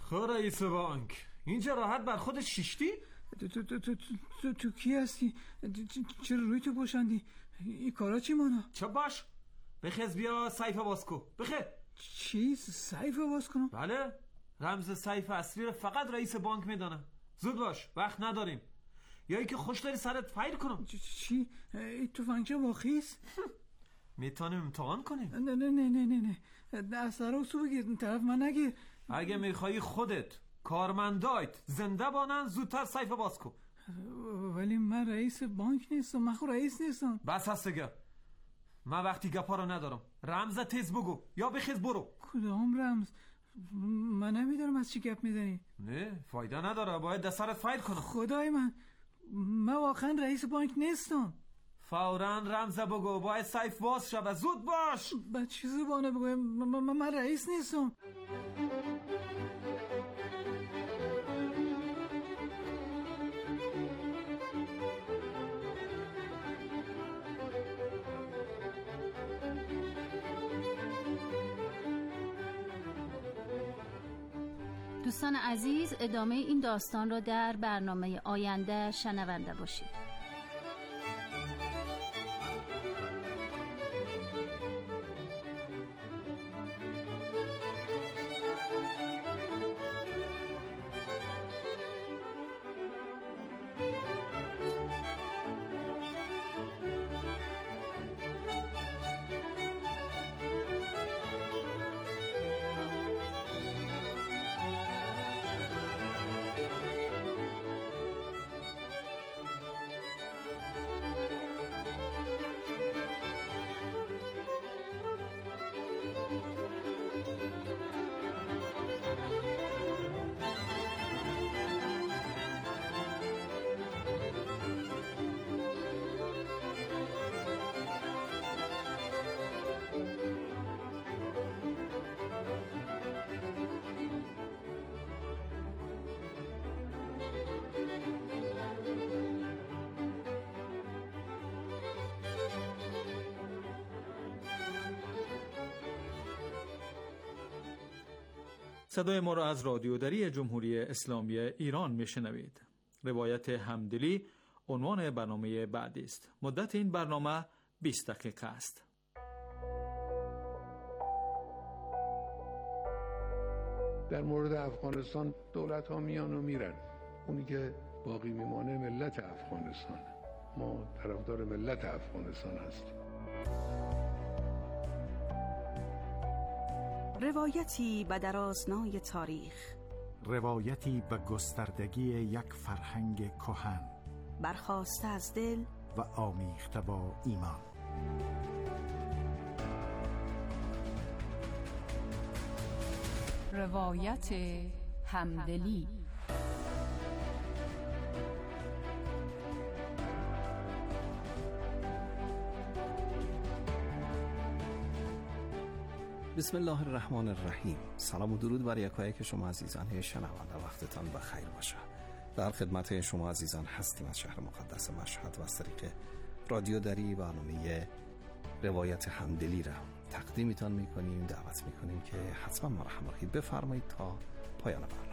خب رئیس بانک، اینجا راحت بر خودت شیشتی؟ تو کی هستی؟ چرا روی تو باشندی؟ این کارا چی مانا؟ چه باش؟ بخیز بیا سیف باز کن. بخیز. چی؟ سیف باز کنم؟ بله، رمز سیف اصلی رو فقط رئیس بانک میدانه. زود باش، وقت نداریم. یا ای که خوش داری سرت فیر کنم. چی؟ این تفنگچه واقعی است؟ میتونیم امتحان کنیم. نه دستر رو بگیر، طرف من نگیر. اگه میخوایی خودت کارمندایت زنده بانن زودتر سیف باز کن. ولی من رئیس بانک نیستم، من خود رئیس نیستم. بس هست دیگه، من وقتی گپا رو ندارم. رمز تیز بگو یا بخیز برو. کدام رمز؟ من نمیدارم از چی گپ میزنی. نه فایده نداره، باید دسترت فیر کنم. خدای من واقعا رئیس بانک نیستم. فوراً رمز بگو، باید سیف باز شود. زود باش. با چی زبانه بگویم؟ من رئیس نیستم. دوستان عزیز، ادامه این داستان را در برنامه آینده شنونده باشید. صدای ما را از رادیو دری جمهوری اسلامی ایران میشنوید. روایت همدلی عنوان برنامه بعدی است. مدت این برنامه 20 دقیقه است. در مورد افغانستان دولت ها میان و میرن، اونی که باقی میمانه ملت افغانستان. ما طرفدار ملت افغانستان هستیم. روایتی به درازنای تاریخ، روایتی به گستردگی یک فرهنگ کهن، برخاسته از دل و آمیخته با ایمان. روایت همدلی. بسم الله الرحمن الرحیم. سلام و درود بر یکایک شما عزیزان شنونده، وقتتان بخیر باشه. در خدمت شما عزیزان هستیم از شهر مقدس مشهد و از طریق رادیو دری برنامه روایت همدلی را تقدیمتان میکنیم. دعوت میکنیم که حتما ما را همراهی بفرمایید تا پایان برنامه.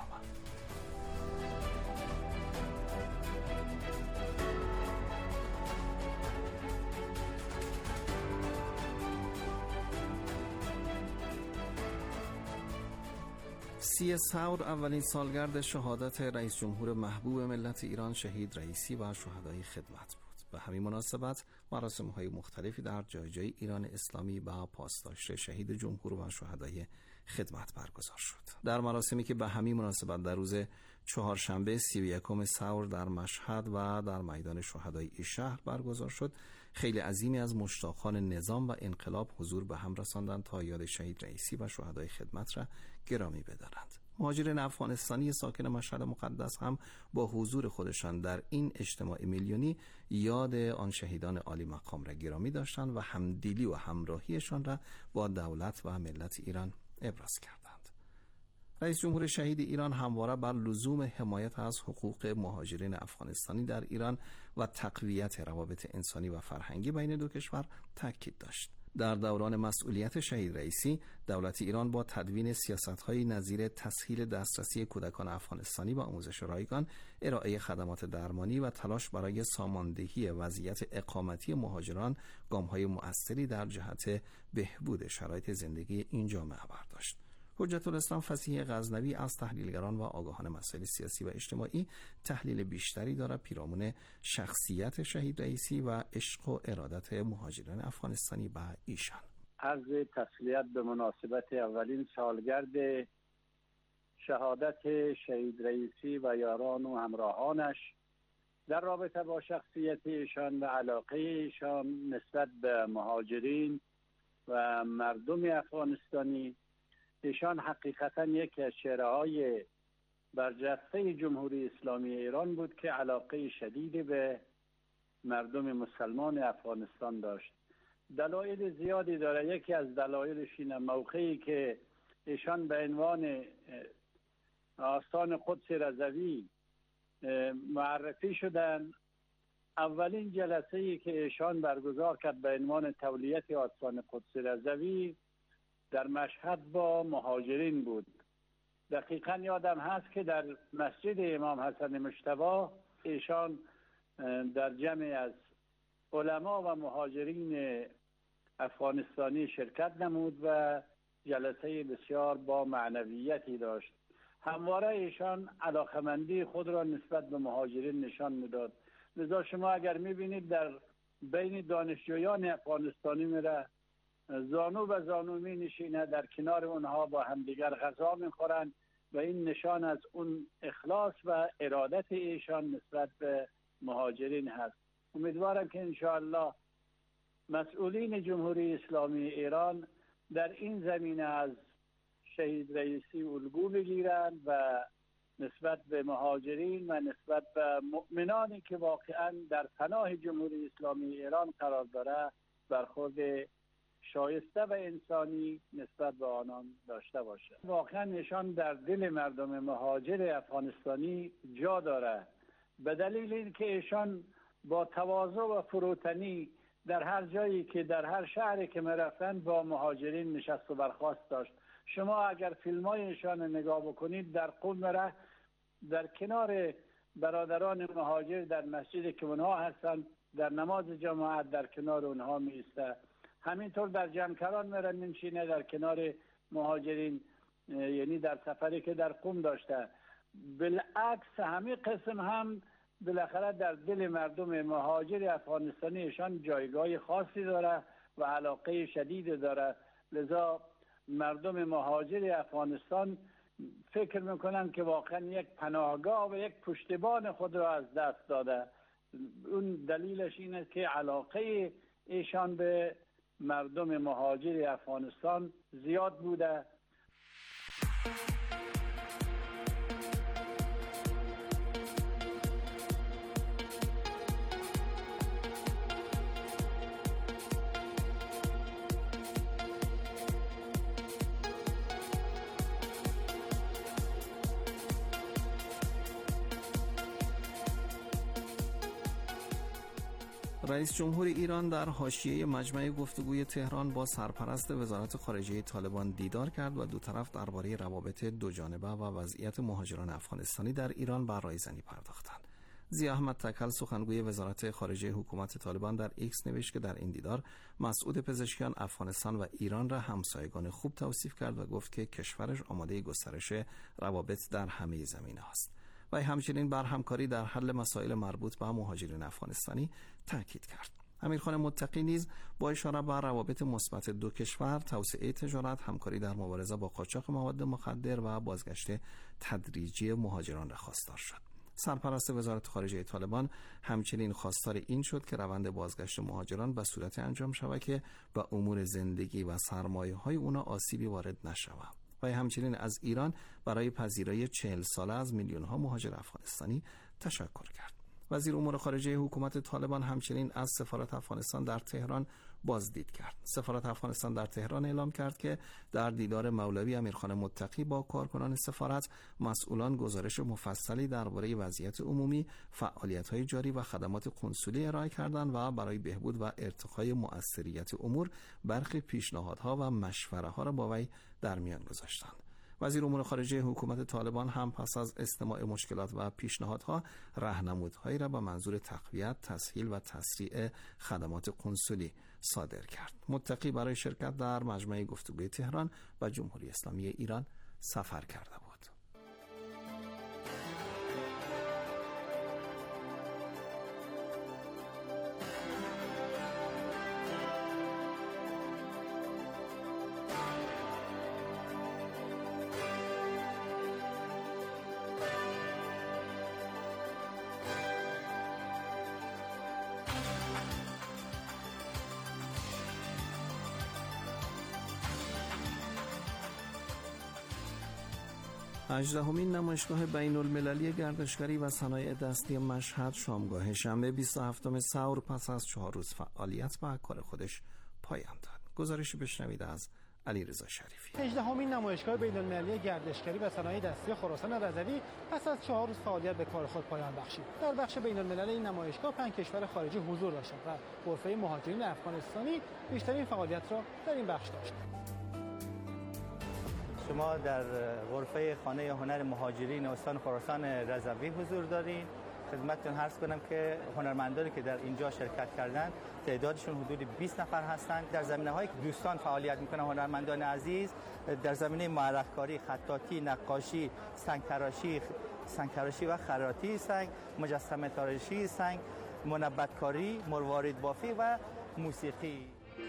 ثور اولین سالگرد شهادت رئیس جمهور محبوب ملت ایران شهید رئیسی و شهدای خدمت بود. به همین مناسبت مراسم‌های مختلفی در جای ایران اسلامی با پاسداشت شهید جمهور و شهدای خدمت برگزار شد. در مراسمی که به همین مناسبت در روز چهارشنبه 31 ثور در مشهد و در میدان شهدای این شهر برگزار شد، خیلی عظیمی از مشتاقان نظام و انقلاب حضور به هم رساندند تا یاد شهید رئیسی و شهدای خدمت را گرامی بدارند. مهاجرین افغانستانی ساکن مشهد مقدس هم با حضور خودشان در این اجتماع میلیونی یاد آن شهیدان عالی مقام را گرامی داشتند و همدلی و همراهیشان را با دولت و ملت ایران ابراز کردند. رئیس جمهور شهید ایران همواره بر لزوم حمایت از حقوق مهاجرین افغانستانی در ایران و تقویت روابط انسانی و فرهنگی بین دو کشور تاکید داشت. در دوران مسئولیت شهید رئیسی، دولت ایران با تدوین سیاست‌های نظیر تسهیل دسترسی کودکان افغانستانی به آموزش رایگان، ارائه خدمات درمانی و تلاش برای ساماندهی وضعیت اقامتی مهاجران گام‌های مؤثری در جهت بهبود شرایط زندگی این جامعه برداشت. حجت الاسلام فصیح غزنوی از تحلیلگران و آگاهان مسائل سیاسی و اجتماعی تحلیل بیشتری دارد پیرامون شخصیت شهید رئیسی و عشق و ارادت مهاجران افغانستانی به ایشان. عرض تسلیت به مناسبت اولین سالگرد شهادت شهید رئیسی و یاران و همراهانش در رابطه با شخصیت ایشان و علاقه ایشان نسبت به مهاجرین و مردم افغانستانی. ایشان حقیقتا یکی از چهره‌های برجسته جمهوری اسلامی ایران بود که علاقه شدیدی به مردم مسلمان افغانستان داشت. دلایل زیادی داره. یکی از دلایلش اینه موقعی که ایشان به عنوان آستان قدس رضوی معرفی شدن، اولین جلسه‌ای که ایشان برگزار کرد به عنوان تولیت آستان قدس رضوی در مشهد با مهاجرین بود. دقیقا یادم هست که در مسجد امام حسن مجتبی ایشان در جمع از علما و مهاجرین افغانستانی شرکت نمود و جلسه بسیار با معنویتی داشت. همواره ایشان علاقمندی خود را نسبت به مهاجرین نشان میداد. لذا شما اگر میبینید در بین دانشجویان افغانستانی میره، زانو به زانو می نشینه، در کنار اونها با همدیگر غذا میخورند و این نشان از اون اخلاص و ارادت ایشان نسبت به مهاجرین هست. امیدوارم که انشاءالله مسئولین جمهوری اسلامی ایران در این زمینه از شهید رئیسی الگو بگیرند و نسبت به مهاجرین و نسبت به مؤمنانی که واقعا در پناه جمهوری اسلامی ایران قرار داره برخورد شایسته و انسانی نسبت به آنان داشته باشه. واقعا نشان در دل مردم مهاجر افغانستانی جا داره، به دلیل اینکه ایشان با تواضع و فروتنی در هر جایی که در هر شهری که میرفتند با مهاجرین نشست و برخاست داشت. شما اگر فیلم‌های ایشان نگاه بکنید، در قم میره در کنار برادران مهاجر در مسجدی که اونها هستند در نماز جماعت در کنار اونها میسته. همینطور در جمکران میره میشینه در کنار مهاجرین، یعنی در سفری که در قم داشته. بالعکس همین قسم هم بالاخره در دل مردم مهاجر افغانستانیشان جایگاه خاصی داره و علاقه شدید داره. لذا مردم مهاجر افغانستان فکر میکنن که واقعا یک پناهگاه و یک پشتیبان خود را از دست داده. اون دلیلش اینه که علاقه ایشان به مردم مهاجر افغانستان زیاد بوده. رئیس جمهور ایران در حاشیه مجمع گفتگوی تهران با سرپرست وزارت خارجه طالبان دیدار کرد و دو طرف درباره روابط دوجانبه و وضعیت مهاجران افغانستانی در ایران بر رایزنی پرداختند. ضیاء احمد تکل سخنگوی وزارت خارجه حکومت طالبان در ایکس نوشت که در این دیدار مسعود پزشکیان افغانستان و ایران را همسایگان خوب توصیف کرد و گفت که کشورش آماده گسترش روابط در همه زمینه است. و همچنین بر همکاری در حل مسائل مربوط به مهاجرین افغانستانی تاکید کرد. امیرخان متقی نیز با اشاره به روابط مثبت دو کشور، توسعه تجارت، همکاری در مبارزه با قاچاق مواد مخدر و بازگشت تدریجی مهاجران را خواستار شد. سرپرست وزارت خارجه طالبان همچنین خواستار این شد که روند بازگشت مهاجران به صورت انجام شود که به امور زندگی و سرمایه‌های اونا آسیبی وارد نشود. و همچنین از ایران برای پذیرایی 40 ساله از میلیون‌ها مهاجر افغانستانی تشکر کرد. وزیر امور خارجه حکومت طالبان همچنین از سفارت افغانستان در تهران بازدید کرد. سفارت افغانستان در تهران اعلام کرد که در دیدار مولوی امیرخان متقی با کارکنان سفارت، مسئولان گزارش مفصلی درباره وضعیت عمومی، فعالیت‌های جاری و خدمات کنسولی ارائه کردند و برای بهبود و ارتقای مؤثریت امور برخی پیشنهادها و مشوره‌ها را با وی در میان گذاشتند. وزیر امور خارجه حکومت طالبان هم پس از استماع مشکلات و پیشنهادها راهنمودهایی را به منظور تقویت، تسهیل و تسریع خدمات کنسولی صادر کرد. متقی برای شرکت در مجمع گفتگوی تهران به جمهوری اسلامی ایران سفر کرده بود. هجدهمین نمایشگاه بین المللی گردشگری و صنایع دستی مشهد شامگاه شنبه 27 ثور پس از 4 روز فعالیت به کار خودش پایان داد. گزارشی بشنوید از علیرضا شریفی. 18مین نمایشگاه بین المللی گردشگری و صنایع دستی خراسان رضوی پس از 4 روز فعالیت به کار خود پایان بخشید. در بخش بین المللی این نمایشگاه 5 کشور خارجی حضور داشتند و غرفه مهاجرین افغانستانی بیشترین فعالیت را در این بخش داشت. شما در غرفه خانه هنر مهاجرین استان خراسان رضوی حضور دارید. خدمتتون عرض کنم که هنرمندانی که در اینجا شرکت کردند تعدادشون حدود 20 نفر هستند. در زمینه‌های که دوستان فعالیت می‌کنن هنرمندان عزیز در زمینه معرخ‌کاری، خطاطی، نقاشی، سنگ‌تراشی و خراطی سنگ، مجسمه تراشی سنگ، منبت‌کاری، مروارید بافی و موسیقی.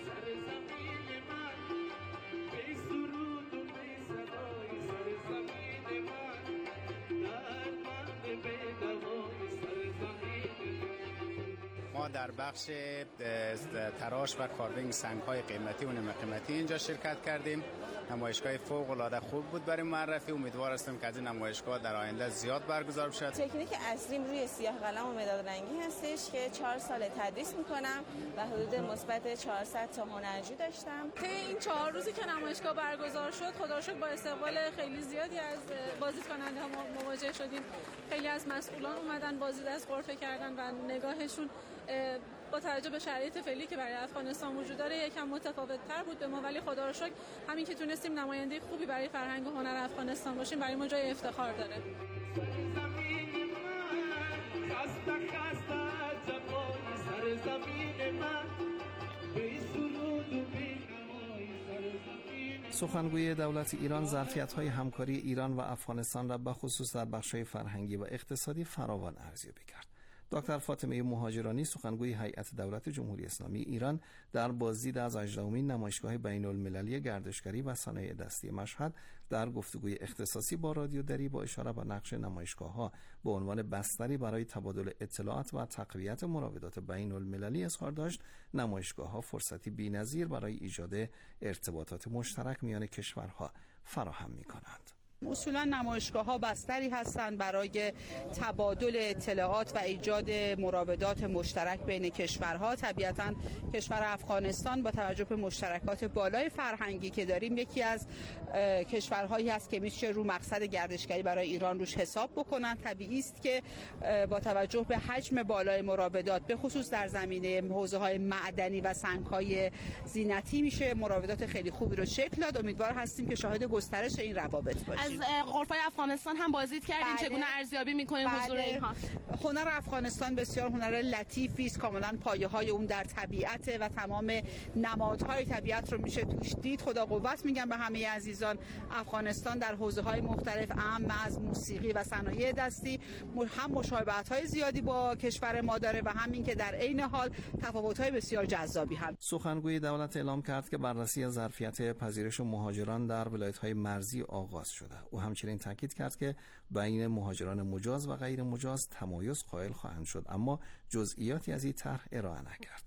ما در بخش تراش و کاربینگ سنگ‌های قیمتی و نیمه قیمتی اینجا شرکت کردیم. نمایشگاه فوق‌العاده خوب بود برای معرفی. امیدوار هستم که از این نمایشگاه در آینده زیاد برگزار بشه. تکنیک اصلیم روی سیاه قلم و مداد رنگی هستش که 4 سال تدریس میکنم و حدود مثبت 400 تا هنرجو داشتم. طی این 4 روزی که نمایشگاه برگزار شد خدا رو شکر با استقبال خیلی زیادی از بازدیدکننده‌ها مواجه شدیم. خیلی از مسئولان اومدن بازدید از غرفه کردن و نگاهشون با توجه به شرایط فعلی که برای افغانستان وجود داره یکم متفاوت‌تر بود به ما، ولی خدا رو شکر همین که تونستیم نماینده خوبی برای فرهنگ و هنر افغانستان باشیم برای ما جای افتخار داره. سخنگوی دولت ایران ظرفیت‌های همکاری ایران و افغانستان را به خصوص در بخش‌های فرهنگی و اقتصادی فراوان ارزیابی کرد. دکتر فاطمه مهاجرانی سخنگوی هیئت دولت جمهوری اسلامی ایران در بازدید از 18مین نمایشگاه بین المللی گردشگری و صنایع دستی مشهد در گفتگوی اختصاصی با رادیو دری با اشاره به نقش نمایشگاه‌ها به عنوان بستری برای تبادل اطلاعات و تقویت مراودات بین المللی اظهار داشت نمایشگاه‌ها فرصتی بی‌نظیر برای ایجاد ارتباطات مشترک میان کشورها فراهم می‌کنند. اصولا نمایشگاه‌ها بستری هستند برای تبادل اطلاعات و ایجاد مراودات مشترک بین کشورها. طبیعتاً کشور افغانستان با توجه به مشترکات بالای فرهنگی که داریم یکی از کشورهایی هست که میشه رو مقصد گردشگری برای ایران روش حساب بکنن. طبیعی است که با توجه به حجم بالای مراودات به خصوص در زمینه حوزه‌های معدنی و سنگ‌های زینتی میشه مراودات خیلی خوبی رو شکل داد. امیدوار هستیم که شاهد گسترش این روابط باشیم. از غرفه افغانستان هم بازدید کردین. چگونه ارزیابی می‌کنین حضور اینها؟ هنر افغانستان بسیار هنر لطیفی است، کاملا پایه‌های اون در طبیعت و تمام نمادهای طبیعت رو میشه توش دید. خدا قوت میگم به همه عزیزان. افغانستان در حوزه‌های مختلف اهم از موسیقی و صنایع دستی هم مشابهت‌های زیادی با کشور ما داره و همین که در عین حال تفاوت‌های بسیار جذابی هم. سخنگوی دولت اعلام کرد که بررسی ظرفیت پذیرش مهاجران در ولایت‌های مرزی آغاز شده. او همچنین تاکید کرد که بین مهاجران مجاز و غیر مجاز تمایز قائل خواهند شد، اما جزئیاتی از این طرح ارائه نکرد.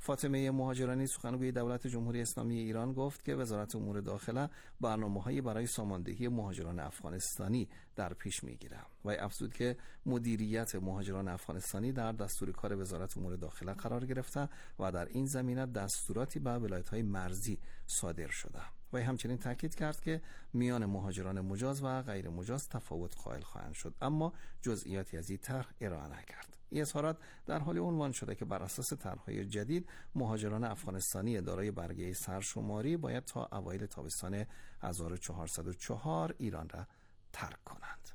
فاطمه مهاجرانی سخنگوی دولت جمهوری اسلامی ایران گفت که وزارت امور داخله برنامه‌هایی برای ساماندهی مهاجران افغانستانی در پیش می‌گیرد و افزود که مدیریت مهاجران افغانستانی در دستور کار وزارت امور داخله قرار گرفته و در این زمینه دستوراتی به ولایت‌های مرزی صادر شده. و همچنین تاکید کرد که میان مهاجران مجاز و غیر مجاز تفاوت قائل خواهند شد، اما جزئیاتی از این طرح ارائه نکرد. این اظهارات در حال عنوان شده که بر اساس طرح‌های جدید مهاجران افغانستانی دارای برگه سرشماری باید تا اوایل تابستان 1404 ایران را ترک کنند.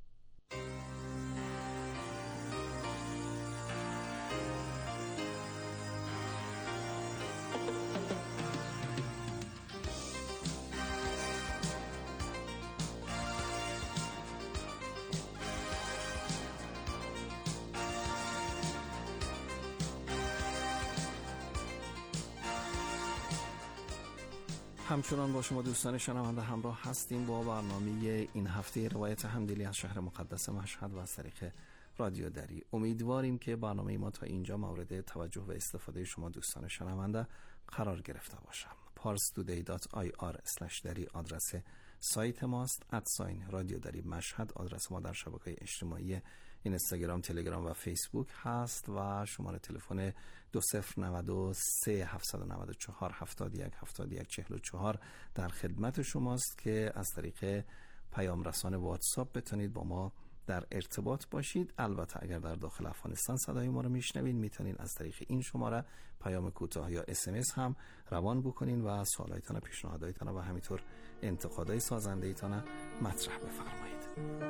همچنان با شما دوستان شنونده همراه هستیم با برنامه این هفته روایت همدلی از شهر مقدس مشهد و از طریق رادیو دری. امیدواریم که برنامه ما تا اینجا مورد توجه و استفاده شما دوستان شنونده قرار گرفته باشد. parstoday.ir/dari آدرس سایت ماست. رادیو دری مشهد آدرس ما در شبکه‌های اجتماعی اینستاگرام، تلگرام و فیسبوک هست و شماره تلفن 2093 794 71 71 44 در خدمت شماست که از طریق پیام رسان واتساپ بتونید با ما در ارتباط باشید. البته اگر در داخل افغانستان صدای ما رو میشنوید میتونید از طریق این شماره پیام کوتاه یا SMS هم روان بکنین و سوالایتان و پیشنهاداتتان و همینطور انتقادهای سازنده‌ایتان مطرح بفرمایید.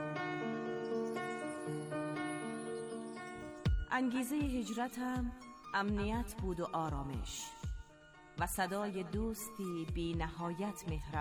انگیزه هجرتم امنیت بود و آرامش و صدای دوستی بی نهایت مهربان.